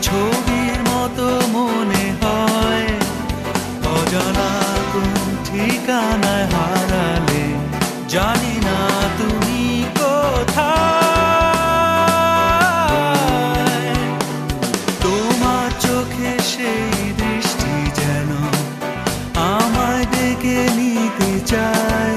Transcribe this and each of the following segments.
ছবির মতো মনে হয়, অজানা কোন ঠিকানায় হারালে, জানি না তুমি কোথায়। তোমার চোখে সেই দৃষ্টি যেন আমায় ডেকে নিতে চায়,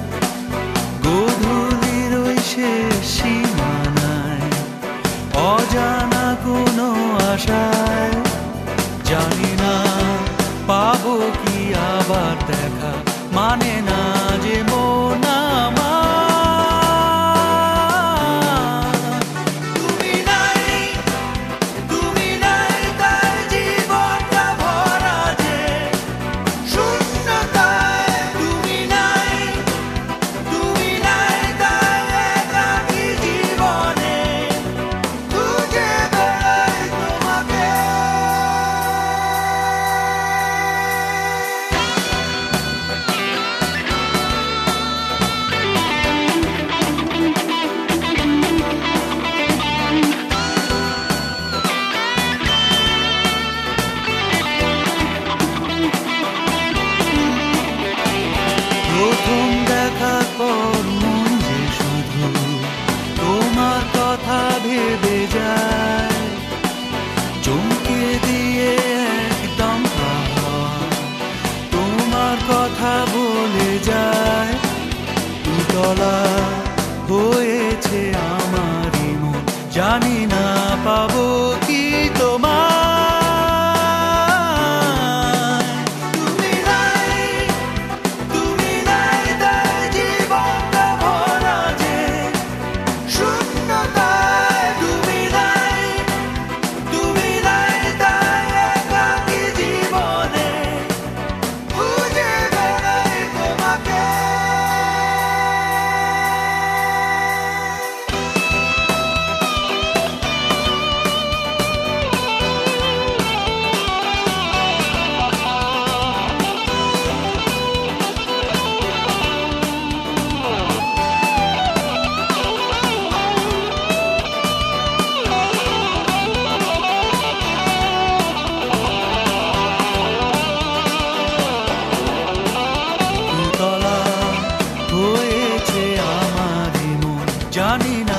গোধূলির ওই শেষ সীমানায় অজানা কোনো আশায়। জানি না পাবো কি আবার দেখা, মানে না যে মন আমার। তুমি নাই, তুমি নাই, তার জীবনটা ভরা যে শূন্যতায়। তুমি নাই, তুমি নাই, তার একাকী জীবনে খুঁজে বেড়াই তোমাকে। প্রথম দেখার পর মন যে শুধু তোমার কথা ভেবে যায়, চমকে দিয়ে একদম তোমার কথা বলে যায়। উতলা হয়েছে আমারই মন, জানি না পাবো কি তোমায়। তুমি নাই, তুমি নাই, তার জীবনটা ভরা যে শূন্যতায়। তুমি নাই, তুমি নাই, তার একাকী জীবনে খুঁজে বেড়াই তোমাকে। উতলা হয়েছে আমারই মন, জানি না